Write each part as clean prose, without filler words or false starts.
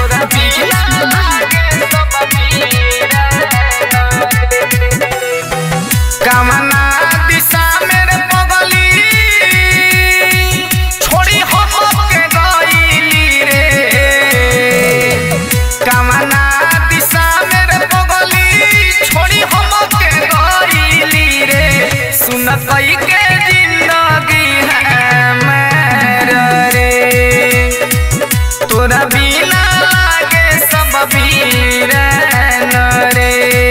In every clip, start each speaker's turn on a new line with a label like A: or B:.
A: कामना दिशा मेरे पगली छोड़ी हमके गईली रे। कामना दिशा मेरे पगली छोड़ी हमके गईली रे। सुन कई के जिंदगी है मेरा रे। तोरा बिना लागे सब वीरन रे।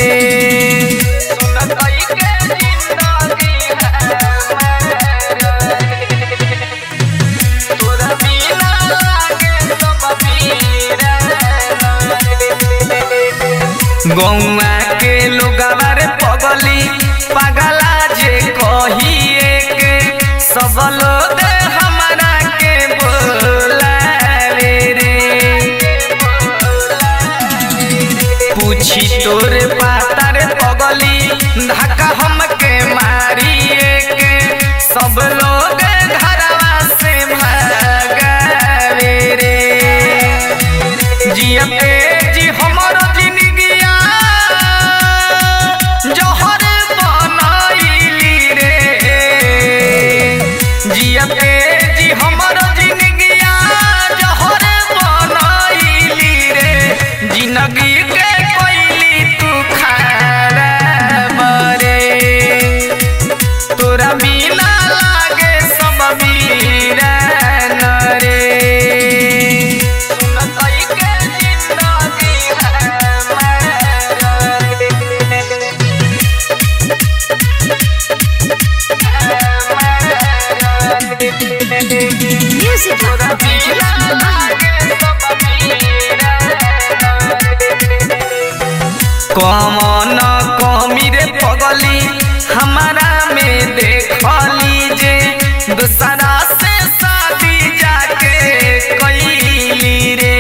A: गौआ के लोगवा रे पगली पगला जे कहिए के सब लोग हमरा के बोलावे रे। पूछी तोरे पाता रे पगली धक्का हमके मारिए के सब लोग घरवा से भागावे रे। जियते जी हमर जिंदगिया जहर बनैली रे। जियते जी हमर जिंदगिया जहर बनैली रे। जिंदगी के कैली तू खराब रे। तोरा बिना लागे सब वीरन रे। कमन कमी रे पगली हमारा में देखली जे दूसरा से शादी जाके कैली रे।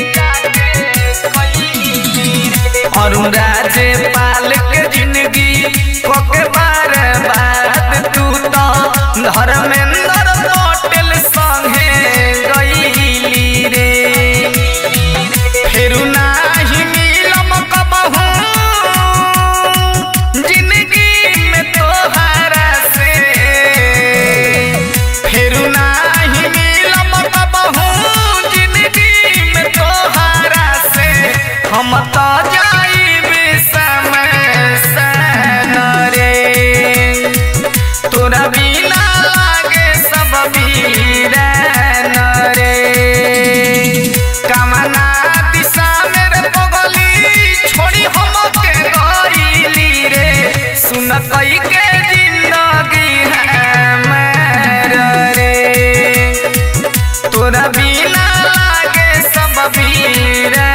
A: राजे पाल के जिंदगी कोके बार बाद तू तो धर्मेंद्र पटेल संगे गईली रे। फेरू नाही मिलम कबहू जिंदगी में तोहरा से। फेरू नाही मिलम कबहू जिंदगी में तोहरा से। हम तो तोरा बिना लागे सब वीरन रे। कामना दिशा मेरे पगली छोड़ी हमके गईली रे। सुन कई के जिंदगी है मेरा रे। तोरा बिना लागे सब वीरन